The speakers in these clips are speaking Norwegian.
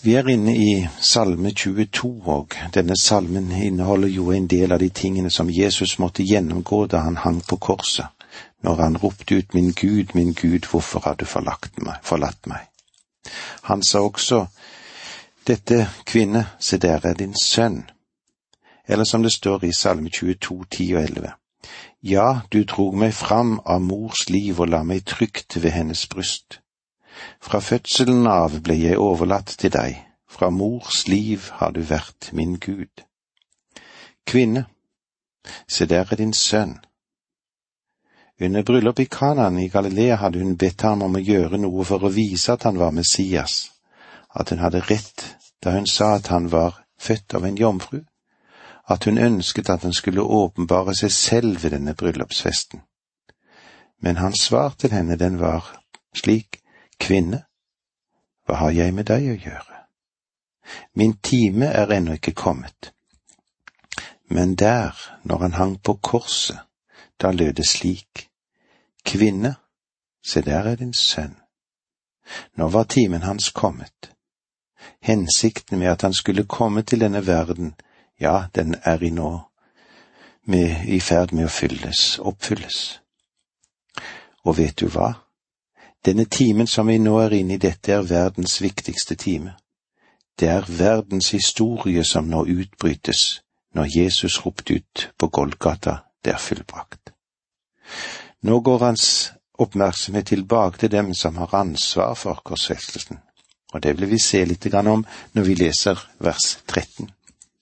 Vi er inne i Salme 22, og denne salmen inneholder jo en del av de tingene som Jesus måtte gjennomgå da han hang på korset, når han ropte ut, min Gud, hvorfor har du forlatt meg? Han sa også, dette kvinne, se der er din sønn. Eller som det står i Salme 22, 10 og 11. Ja, du drog meg fram av mors liv og la meg trygt ved hennes bryst. Fra fødselen av ble jeg overlatt til deg, fra mors liv har du vært min Gud. Kvinne, se der er din sønn. Under bryllup i Kanaan i Galilea hadde hun bedt ham om å gjøre noe for å vise at han var Messias, at hun hadde rett da hun sa at han var født av en jomfru, at hun ønsket at han skulle åpenbare seg selv ved denne bryllupsfesten. Men hans svar til henne den var slik, kvinne, hva har jeg med deg å gjøre? Min time er ennå ikke kommet. Men der, når han hang på korset, da lød det slik, kvinne, se der er din sønn. Nå var timen hans kommet. Hensikten med at han skulle komme til denne verden, ja, den er i ferd med å oppfylles. Og vet du hva? Denne timen som vi nå er inne i, dette er verdens viktigste time. Det er verdens historie som nå utbrytes, når Jesus ropte ut på Golgata, det er fullbrakt. Nå går hans oppmerksomhet tilbake til dem som har ansvar for korsfestelsen, og det vil vi se litt om når vi leser vers 13.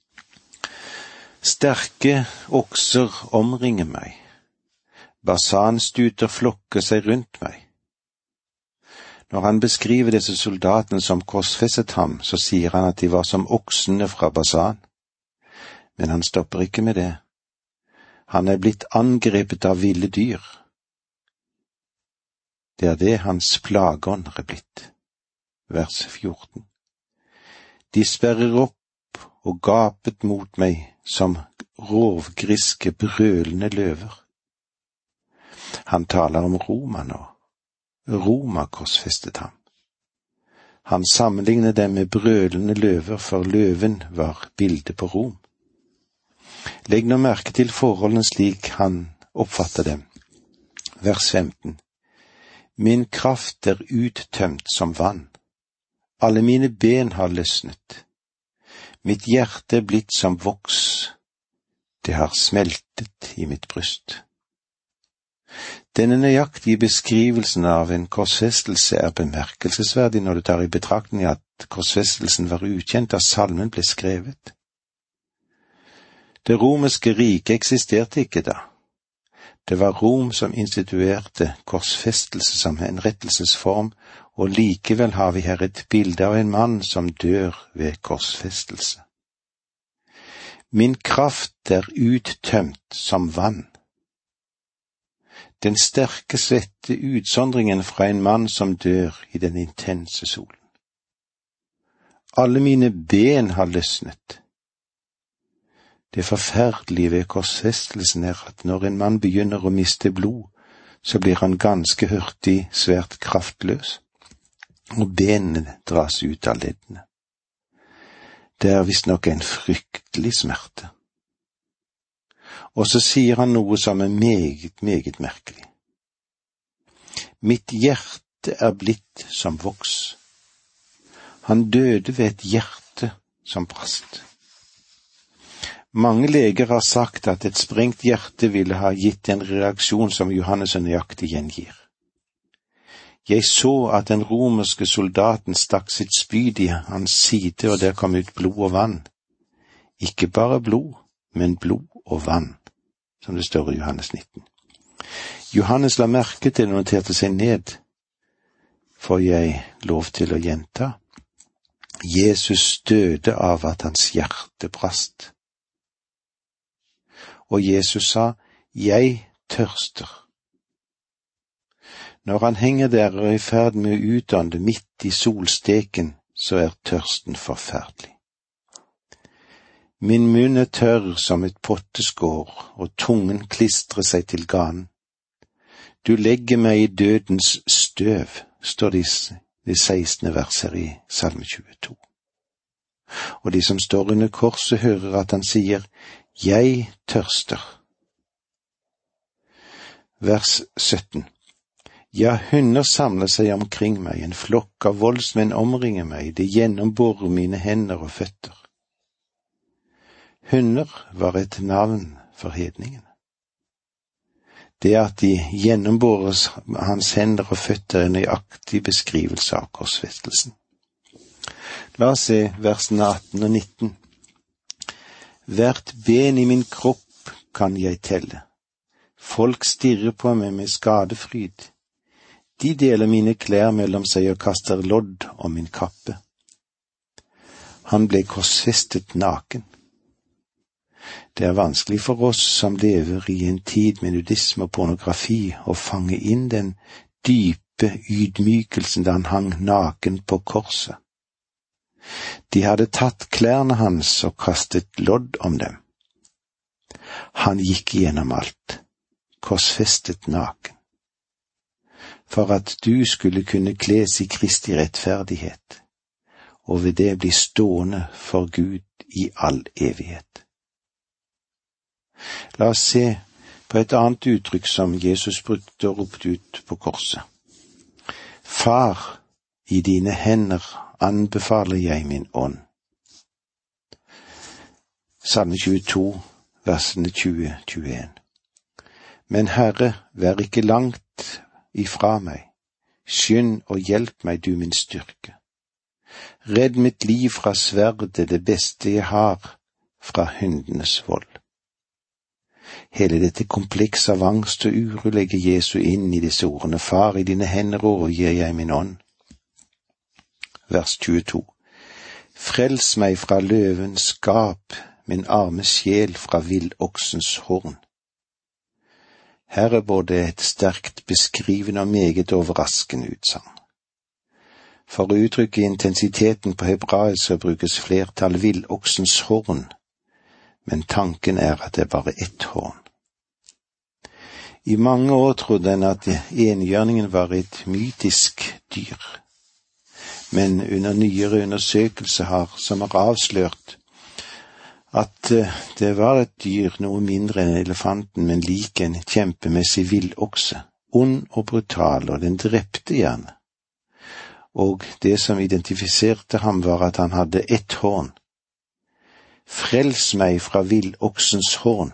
Sterke okser omringer meg, basanstuter flokker seg rundt meg. Når han beskriver disse soldatene som korsfestet ham, så sier han at de var som oksene fra Basan. Men han stopper ikke med det. Han er blitt angrepet av ville dyr. Det er det hans plageånd er blitt. Vers 14. De sperrer opp og gapet mot meg som rovgriske brølende løver. Han taler om Roma nå. Roma korsfestet ham. Han sammenlignet dem med brølende løver, for løven var bildet på Rom. Legg nå merke til forholdene slik han oppfatter dem. Vers 15. Min kraft er uttømt som vann. Alle mine ben har løsnet. Mitt hjerte er blitt som voks. Det har smeltet i mitt bryst. Denne nøyaktige beskrivelsen av en korsfestelse er bemerkelsesverdig når du tar i betraktning at korsfestelsen var ukjent da salmen ble skrevet. Det romerske riket eksisterte ikke da. Det var Rom som instituerte korsfestelse som en rettelsesform, og likevel har vi her et bilde av en mann som dør ved korsfestelse. Min kraft er uttømt som vann. Den sterke svette utsondringen fra en mann som dør i den intense solen. Alle mine ben har løsnet. Det forferdelige ved korsfestelsen er at når en mann begynner å miste blod, så blir han ganske hurtig svært kraftløs, og benene dras ut av leddene. Det er visstnok en fryktelig smerte. Og så sier han noe som er meget, meget merkelig. Mitt hjerte er blitt som voks. Han døde ved et hjerte som brast. Mange leger har sagt at et sprengt hjerte ville ha gitt en reaksjon som Johannes nøyaktig gjengir. Jeg så at den romerske soldaten stakk sitt spyd i hans side, og der kom ut blod og vann. Ikke bare blod, men blod og vann, som det står i Johannes 19. Johannes la merke til og noterte seg ned. Får jeg lov til å gjenta? Jesus døde av at hans hjerte brast. Og Jesus sa, jeg tørster. Når han henger der og er i ferd med å utånde midt i solsteken, så er tørsten forferdelig. Min munn er tørr som et potteskår, og tungen klistrer seg til ganen. Du legger meg i dødens støv, står det i 16. vers her i Salme 22. og de som står under korset hører at han sier, «Jeg tørster». Vers 17. Ja, hunder samler seg omkring meg, en flokk av voldsmenn omringer meg, de gjennomborer mine hender og føtter. Hunder var et navn for hedningen. Det at de gjennomborer hans hender og føtter er en nøyaktig beskrivelse av korsfestelsen. La oss se versene 18 og 19. Hvert ben i min kropp kan jeg telle. Folk stirrer på meg med skadefryd. De deler mine klær mellom seg og kaster lodd om min kappe. Han ble korsfestet naken. Det er vanskelig for oss som lever i en tid med nudisme og pornografi å fange inn den dype ydmykelsen da han hang naken på korset. De hadde tatt klærne hans og kastet lodd om dem. Han gikk igjennom alt, korsfestet naken, for at du skulle kunne kles i Kristi rettferdighet, og ved det bli stående for Gud i all evighet. La oss se på et annet uttrykk som Jesus brukte og ropte ut på korset. Far, i dine hender anbefaler jeg min ånd. Salme 22, versene 20-21. Men Herre, vær ikke langt ifra meg. Skynd og hjelp meg, du min styrke. Redd mitt liv fra sverdet, det beste jeg har, fra hundenes vold. Hele dette kompleks av angst og uro legger Jesu inn i disse ordene. Far, i dine hender overgir jeg min ånd. Vers 22. Frels meg fra løvens skap, min arme sjel fra villoksens horn. Her er både et sterkt beskrivende og meget overraskende utsagn. For å uttrykke intensiteten på hebraisk brukes flertall villoksens horn, men tanken er at det er bare ett horn. I mange år trodde en at enhjørningen var et mytisk dyr, men under nyere undersøkelser som har avslørt at det var et dyr noe mindre enn elefanten, men lik en kjempemessig villokse, ond og brutal, og den drepte gjerne. Og det som identifiserte ham var at han hadde ett horn. Frels meg fra villoksens horn.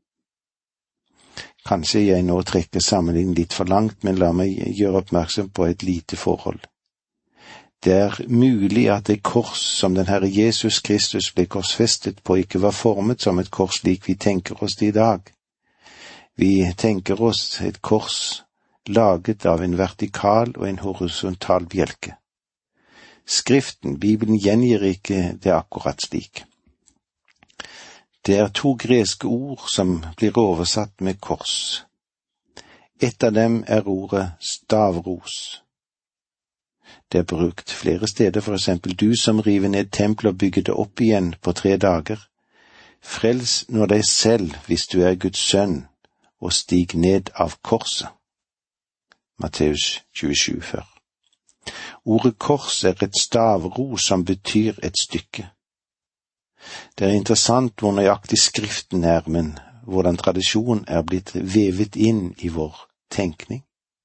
Kanskje jeg nå trekker sammenligningen litt for langt, men la meg gjøre oppmerksom på et lite forhold. Det er mulig at det kors som den Herre Jesus Kristus ble korsfestet på ikke var formet som et kors slik vi tenker oss det i dag. Vi tenker oss et kors laget av en vertikal og en horisontal bjelke. Skriften, Bibelen, gjengir ikke det akkurat slik. Det er 2 greske ord som blir oversatt med kors. Et av dem er ordet stavros. Det er brukt flere steder, for eksempel du som river ned tempelet og bygger det opp igjen på 3 dager. Frels nå deg selv hvis du er Guds sønn, og stig ned av korset. Matteus 27,4. Ordet kors er et stavros som betyr et stykke. Det er interessant hvor nøyaktig Skriften er, men hvordan tradisjonen er blitt vevet inn i vår tenkning.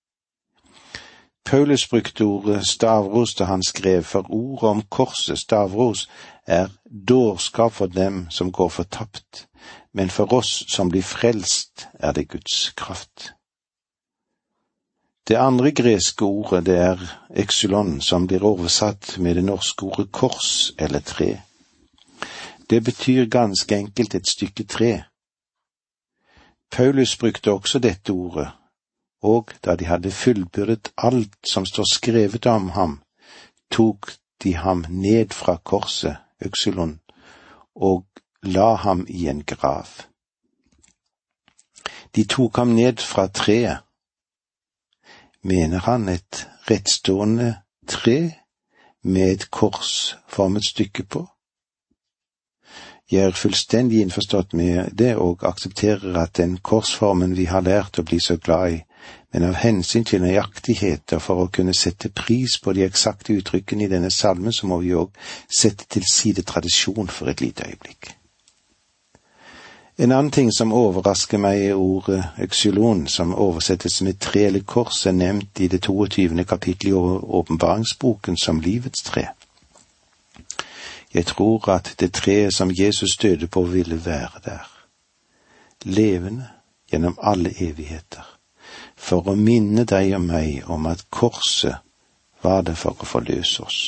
Paulus brukte ordet stavros da han skrev, for ordet om korset, stavros, er dårskap for dem som går fortapt, men for oss som blir frelst er det Guds kraft. Det andre greske ordet, det er exylon, som blir oversatt med det norske ordet kors eller tre. Det betyr ganske enkelt et stykke tre. Paulus brukte også dette ordet, og da de hadde fullbyrdet alt som står skrevet om ham, tok de ham ned fra korset, øksilon, og la ham i en grav. De tok ham ned fra treet. Mener han et rettstående tre med et korsformet stykke på? Jeg er fullstendig innforstått med det og aksepterer at den korsformen vi har lært å bli så glad i, men av hensyn til nøyaktighet og for å kunne sette pris på de eksakte uttrykkene i denne salmen, så må vi også sette til side tradisjon for et lite øyeblikk. En annen ting som overrasker meg er ordet øksilon, som oversettes med tre eller kors, er nevnt i det 22. kapittel i åpenbaringsboken som livets tre. Jeg tror at det treet som Jesus døde på ville være der, levende gjennom alle evigheter, for å minne deg og meg om at korset var det for å forløse oss.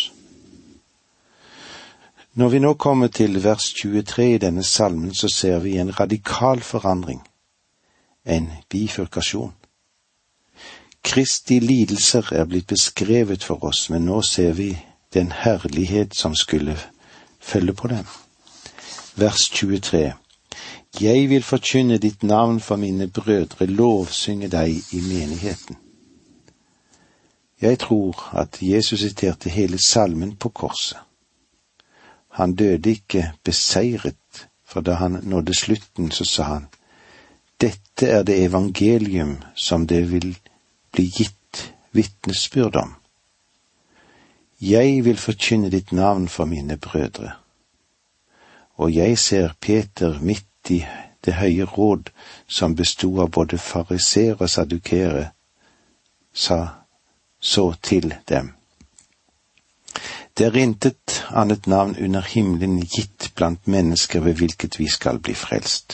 Når vi nå kommer til vers 23 i denne salmen, så ser vi en radikal forandring, en bifurkasjon. Kristi lidelser er blitt beskrevet for oss, men nå ser vi den herlighet som skulle følge på dem. Vers 23. Jeg vil forkynne ditt navn for mine brødre, lovsynge deg i menigheten. Jeg tror at Jesus siterte hele salmen på korset. Han døde ikke beseiret, for da han nådde slutten, så sa han, dette er det evangelium som det vil bli gitt vitnesbyrd om. Jeg vil forkynne ditt navn for mine brødre. Og jeg ser Peter midt i det høye råd, som bestod av både fariseere og sadukere, sa så til dem. Det er intet annet navn under himmelen gitt blant mennesker ved hvilket vi skal bli frelst.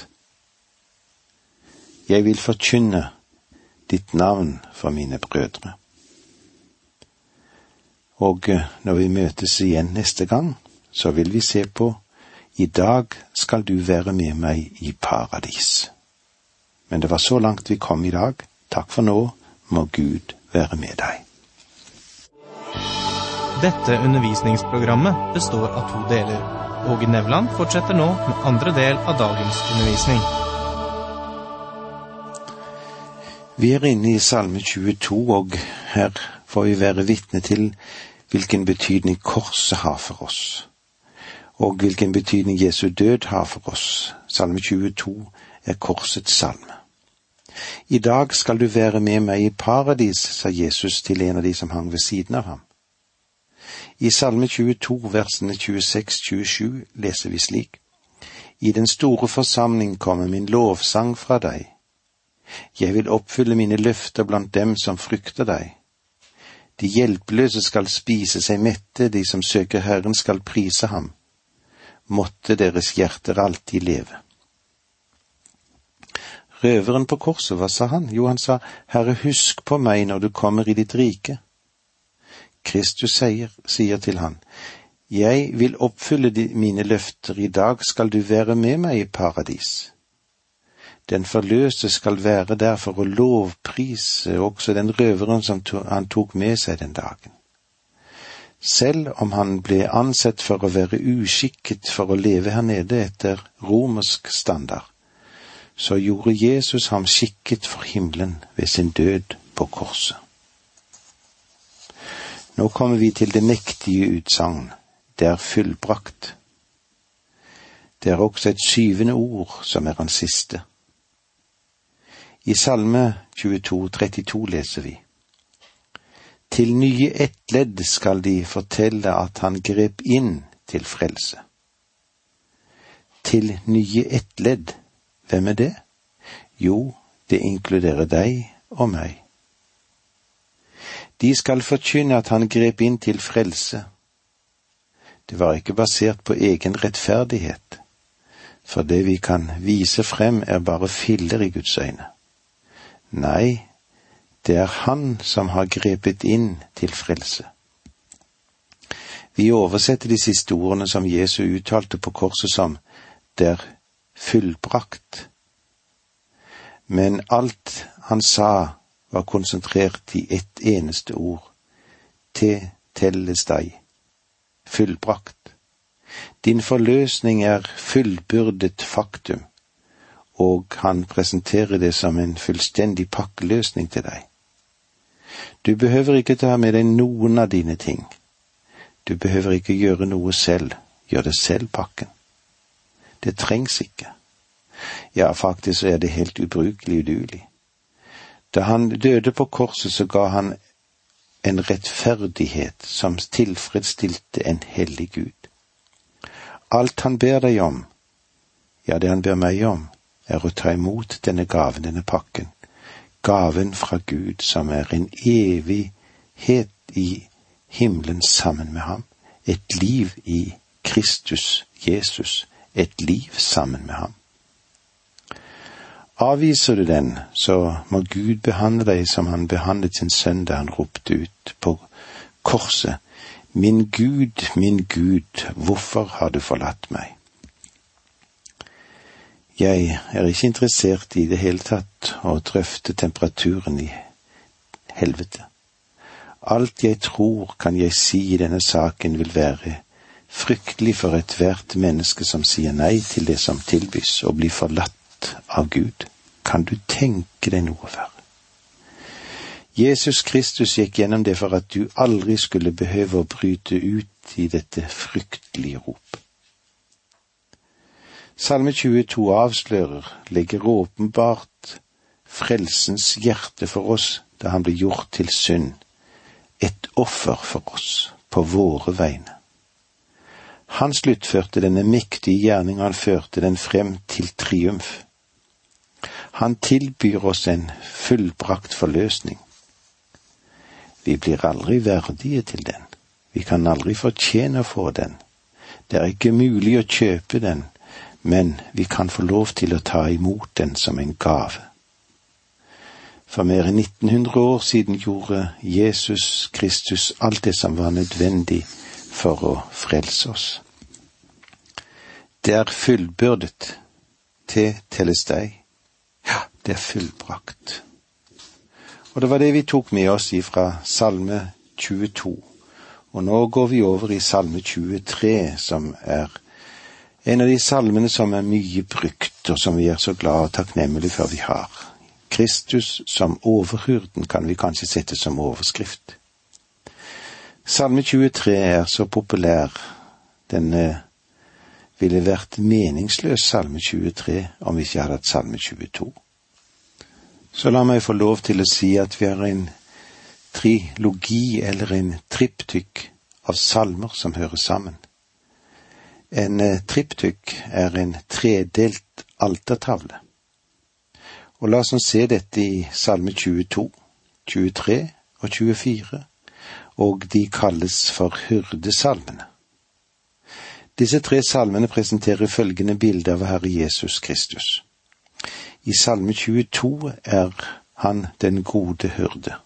Jeg vil forkynne ditt navn for mine brødre. Og når vi møtes igjen neste gang, så vil vi se på I dag skal du være med meg i paradis. Men det var så langt vi kom I dag. Takk for nå, må Gud være med deg. Dette undervisningsprogrammet består av 2 deler. Åge Nevland fortsetter nå med andre del av dagens undervisning. Vi er inne I Salme 22, og her får vi være vitne til hvilken betydning korset har for oss, og hvilken betydning Jesu død har for oss. Salme 22 er korsets salme. I dag skal du være med meg i paradis, sa Jesus til en av de som hang ved siden av ham. I Salme 22, versene 26-27 leser vi slik: I den store forsamling kommer min lovsang fra deg. Jeg vil oppfylle mine løfter blant dem som frykter deg. De hjelpeløse skal spise seg mette, de som søker Herren skal prise ham. Måtte deres hjerter alltid leve. Røveren på korset, hva sa han? Jo, han sa, Herre, husk på meg når du kommer I ditt rike. Kristus sier til han, jeg vil oppfylle mine løfter, I dag skal du være med meg I paradis. Den forløste skal være der for å lovprise også den røveren som han tok med seg den dagen. Selv om han ble ansett for å være uskikket for å leve her nede etter romersk standard, så gjorde Jesus ham skikket for himmelen ved sin død på korset. Nå kommer vi til det mektige utsagn, det er fullbrakt. Det er også et 7. ord som er hans siste. I Salme 22, 32 leser vi: Til nye ettledd skal de fortelle at han grep inn til frelse. Til nye ettledd, hvem er det? Jo, det inkluderer deg og meg. De skal forkynne at han grep inn til frelse. Det var ikke basert på egen rettferdighet, for det vi kan vise frem er bare filler I Guds øyne. Nei, det er han som har grepet inn til frelse. Vi oversetter de siste ordene som Jesus uttalte på korset som det er fullbrakt. Men alt han sa var konsentrert I ett eneste ord. Te telles deg. Fullbrakt. Din forløsning er fullbyrdet faktum, og han presenterer det som en fullstendig pakkeløsning til deg. Du behøver ikke ta med deg noen av dine ting. Du behøver ikke gjøre noe selv. Gjør det selv, pakken. Det trengs ikke. Ja, faktisk er det helt ubrukelig uduelig. Da han døde på korset, så ga han en rettferdighet som tilfredsstilte en hellig Gud. Alt han ber deg om, ja, det han ber meg om, å ta imot denne gaven, denne pakken. Gaven fra Gud, som en evighet i himmelen sammen med ham. Et liv i Kristus, Jesus. Et liv sammen med ham. Avviser du den, så må Gud behandle deg som han behandlet sin sønn da han ropte ut på korset. Min Gud, hvorfor har du forlatt meg? Jeg ikke interessert i det hele tatt å drøfte temperaturen i helvete. Alt jeg tror kan jeg si i denne saken vil være fryktelig for ethvert menneske som sier nei til det som tilbys, og blir forlatt av Gud. Kan du tenke deg noe verre? Jesus Kristus gikk gjennom det for at du aldri skulle behøve å bryte ut i dette fryktelige rop. Salme 22 avslører, legger åpenbart frelsens hjerte for oss da han ble gjort til synd, et offer for oss på våre vegne. Han sluttførte denne mektige gjerning, han førte den frem til triumf. Han tilbyr oss en fullbrakt forløsning. Vi blir aldri verdige til den. Vi kan aldri fortjene å få den. Det ikke mulig å kjøpe den, men vi kan få lov til å ta imot den som en gave. For mer enn 1900 år siden gjorde Jesus Kristus alt det som var nødvendig for å frelse oss. Det fullbyrdet, det telles deg. Ja, det fullbrakt. Og det var det vi tok med oss fra Salme 22. Og nå går vi over i Salme 23, som en av de salmene som mye brukt, og som vi så glad og takknemlige for vi har. Kristus som overhyrden kan vi kanskje sette som overskrift. Salme 23 så populær. Den ville vært meningsløs, Salme 23, om vi ikke hadde hatt Salme 22. Så la meg få lov til å si at vi har en trilogi eller en triptykk av salmer som hører sammen. En triptykk en tredelt altertavle. Og la oss se dette i Salme 22, 23 og 24, og de kalles for hyrdesalmene. Disse tre salmene presenterer følgende bilde av Herre Jesus Kristus. I Salme 22 han den gode hyrde.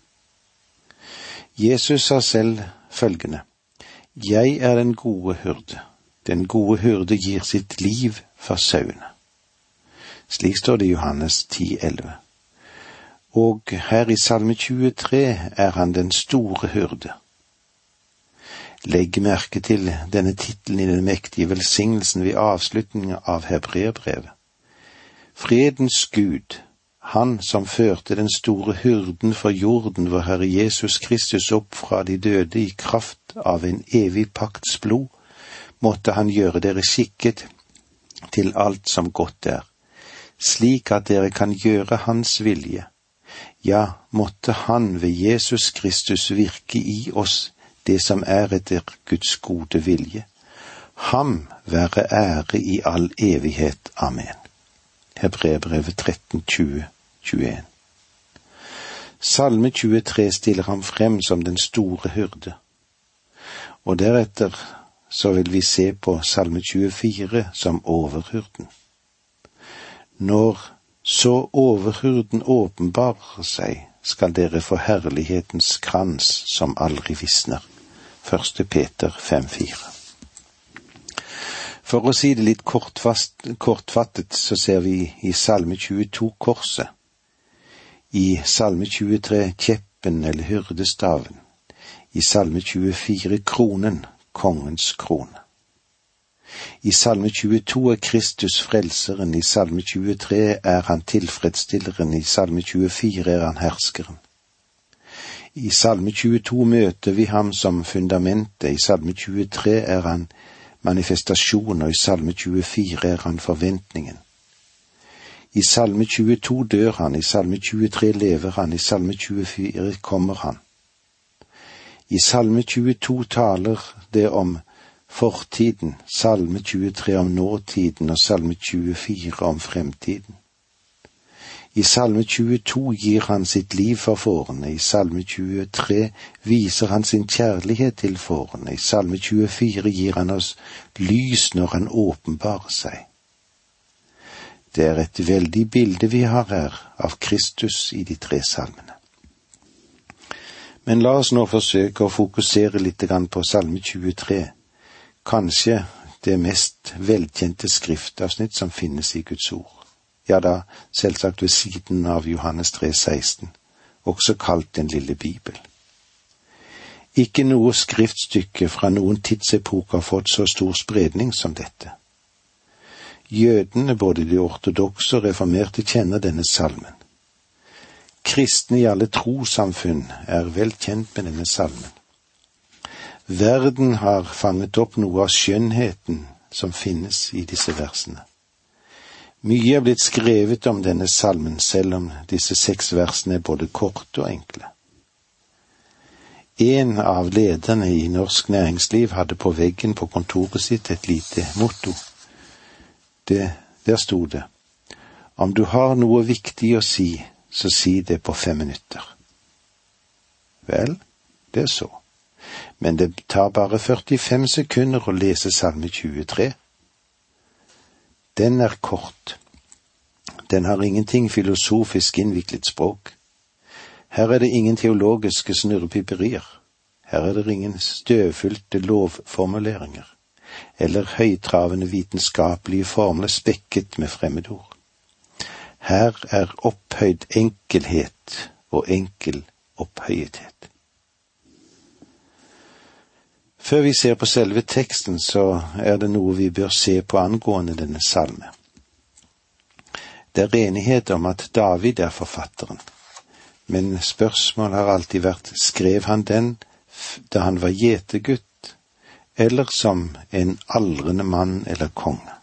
Jesus sa selv følgende: Jeg den gode hyrde. Den gode hyrde gir sitt liv for sauene. Slik står det i Johannes 10:11. Og her i Salme 23 han den store hyrde. Legg merke til denne titelen i den mektige velsignelsen ved avslutningen av Hebreerbrevet. Fredens Gud, han som førte den store hyrden for jorden, vår Herre Jesus Kristus opp fra de døde i kraft av en evig pakts blod, måtte han gjøre dere skikket til alt som godt slik at dere kan gjøre hans vilje. Ja, måtte han ved Jesus Kristus virke i oss det som etter Guds gode vilje. Ham være ære i all evighet. Amen. Hebreerbrevet 13:20-21. Salme 23 stiller ham frem som den store hyrde. Og deretter så vil vi se på Salme 24 som overhyrden. Når så overhyrden åpenbarer seg, skal dere få herlighetens krans som aldri visner. 1. Peter 5:4. For å si det litt kortfattet, så ser vi i Salme 22 korset, i Salme 23 kjeppen eller hyrdestaven, i Salme 24 kronen, kongens krone. I Salme 22 Kristus frelseren, i Salme 23 han tilfredsstilleren, i Salme 24 han herskeren. I Salme 22 møter vi ham som fundamentet, i Salme 23 han manifestasjon, og i Salme 24 han forventningen. I salme 22 dør han, i salme 23 lever han, i salme 24 kommer han. I salme 22 taler det om fortiden, salme 23 om nåtiden og salme 24 om fremtiden. I salme 22 gir han sitt liv for fårene, i salme 23 viser han sin kjærlighet til fårene, i salme 24 gir han oss lys når han åpenbarer seg. Det er et veldig bilde vi har her av Kristus i de 3 salmene. Men la oss nå forsøke å fokusere litt på salme 23, kanskje det mest velkjente skriftavsnitt som finnes i Guds ord. Ja da, selvsagt ved siden av Johannes 3,16, også kalt den lille Bibel. Ikke noe skriftstykke fra noen tidsepok har fått så stor spredning som dette. Jødene, både de ortodokse og reformerte, kjenner denne salmen. Kristne i alle trossamfunn er vel kjent med denne salmen. Verden har fanget opp noe av skjønnheten som finnes i disse versene. Mye er blitt skrevet om denne salmen, selv om disse 6 versene er både korte og enkle. En av lederne i norsk næringsliv hadde på veggen på kontoret sitt et lite motto. Der sto det: om du har noe viktig å si, så si det på 5 minutter. Vel, det er så. Men det tar bare 45 sekunder å lese salme 23. Den er kort. Den har ingenting filosofisk innviklet språk. Her er det ingen teologiske snurrepiperier. Her er det ingen støvfylte lovformuleringer, eller høytravende vitenskapelige formler spekket med fremmedord. Her er opphøyd enkelhet og enkel opphøyethet. Før vi ser på selve teksten, så er det noe vi bør se på angående denne salme. Det er enighet om at David er forfatteren, men spørsmålet har alltid vært: skrev han den da han var gjetergutt, eller som en aldrende mann eller konge?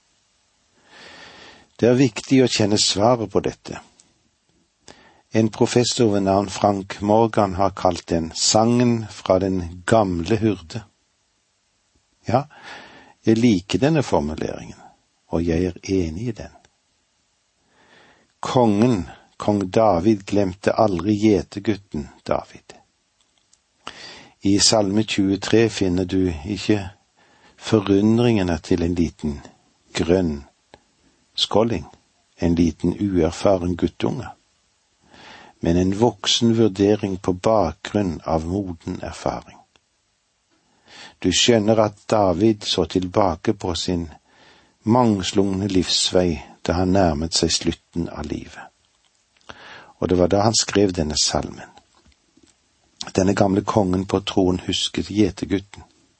Det er viktig å kjenne svaret på dette. En professor ved navn Frank Morgan har kalt den sangen fra den gamle hyrde. Ja, jeg liker denne formuleringen, og jeg er enig i den. Kong David glemte aldri gjetergutten David. I salme 23 finner du ikke forundringene til en liten grønn skåling, en liten uerfaren guttunge, men en voksen vurdering på bakgrunn av moden erfaring. Du skjønner at David så tilbake på sin mangslungne livsvei da han nærmet seg slutten av livet. Og det var da han skrev denne salmen. Denne gamle kongen på tronen husket gjetergutten.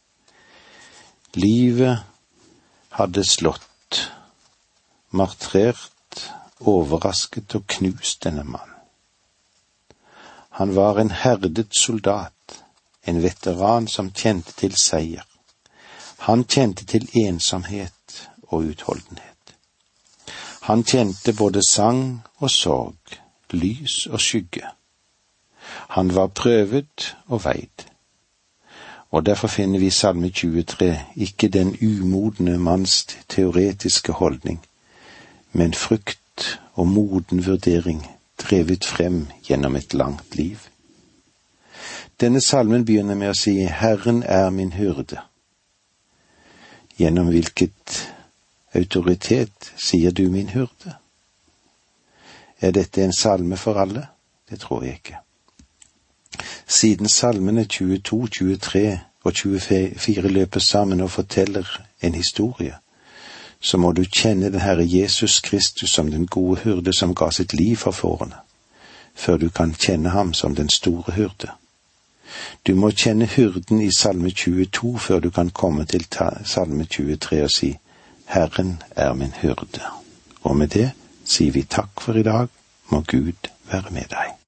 Livet hadde slått, martrert, overrasket og knust denne mannen. Han var en herdet soldat, en veteran som kjente til seier. Han kjente til ensomhet og utholdenhet. Han kjente både sang og sorg, lys og skygge. Han var prøvet og veid. Og derfor finner vi i salme 23 ikke den umodne manns teoretiske holdning, men frukt og moden vurdering drevet frem gjennom et langt liv. Denne salmen begynner med å si: Herren er min hyrde. Gjennom hvilket autoritet sier du min hyrde? Er dette en salme for alle? Det tror jeg ikke. Siden salmene 22, 23 og 24 løper sammen og forteller en historie, så må du kjenne den Herre Jesus Kristus som den gode hyrde som ga sitt liv for fårene, før du kan kjenne ham som den store hyrde. Du må kjenne hyrden i salme 22 før du kan komme til salme 23 og si: Herren er min hyrde. Og med det sier vi takk for i dag. Må Gud være med deg.